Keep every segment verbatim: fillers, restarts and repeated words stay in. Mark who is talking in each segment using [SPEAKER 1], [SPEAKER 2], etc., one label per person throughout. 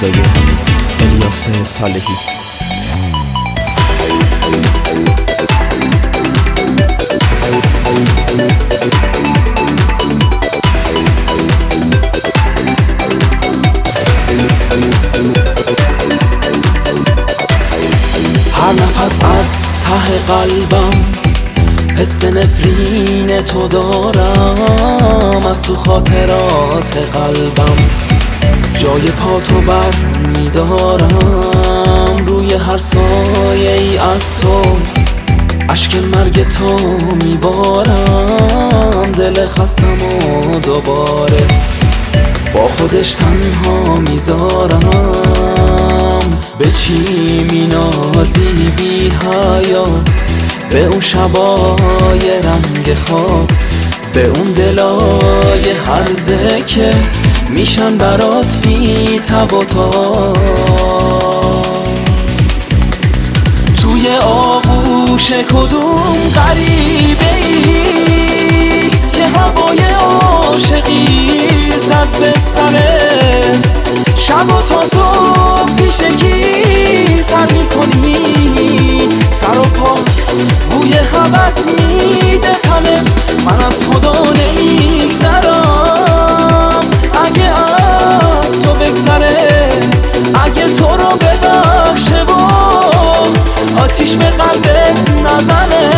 [SPEAKER 1] صدای الیاس صالحی.
[SPEAKER 2] هر نفس از ته قلبم حس نفرین تو دارم، از تو خاطرات قلبم جای پا تو بر میدارم. روی هر سایه ای از تو اشک مرگ تو میبارم. دل خستم و دوباره با خودش تنها میذارم. به چی مینازی بی حیا، به اون شبای رنگ خواب، به اون دلای هرزه که میشن برات بی تب و تاب. توی آغوش کدوم غریبه ای که هوای عاشقی زد به سرت؟ شب و تا صبح پیش کی سر میکنی؟ سر و پات بوی هوس میده تنت. من از خدا نمیگذرم اگه از تو بگذره، اگه تو رو ببخشه و آتیش به قلبت نزنه.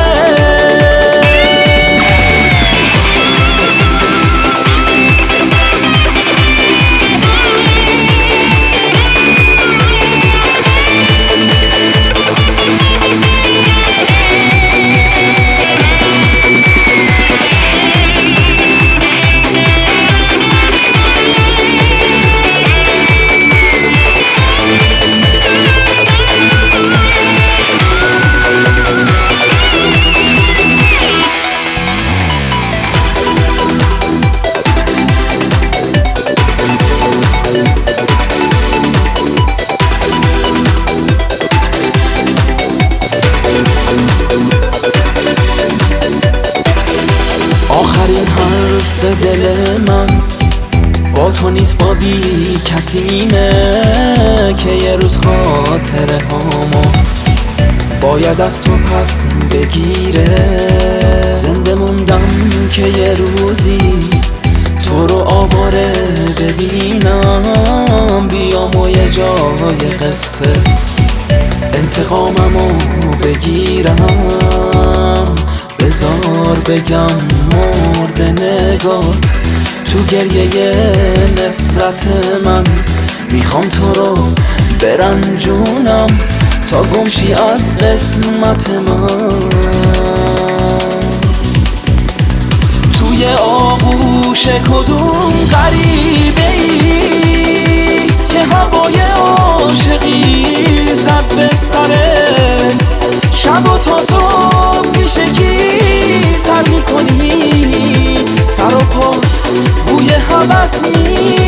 [SPEAKER 2] آخرین حرف دل من با تو نیست، با بی کسیمه که یه روز خاطره هامو باید از تو پس بگیره. زنده موندم که یه روزی تو رو آواره ببینم. بیام و یه جای قصه انتقاممو بگیرم. بذار بگم مرد نگات تو گریه نفرت من. میخوام تو رو برنجونم تا گمشی از قسمت من. توی آغوش کدوم غریبه ای که هوای عاشقی زد به سرت؟ شب و تا صبح پیش کی سر میکنی؟ سر و پات بوی هوس می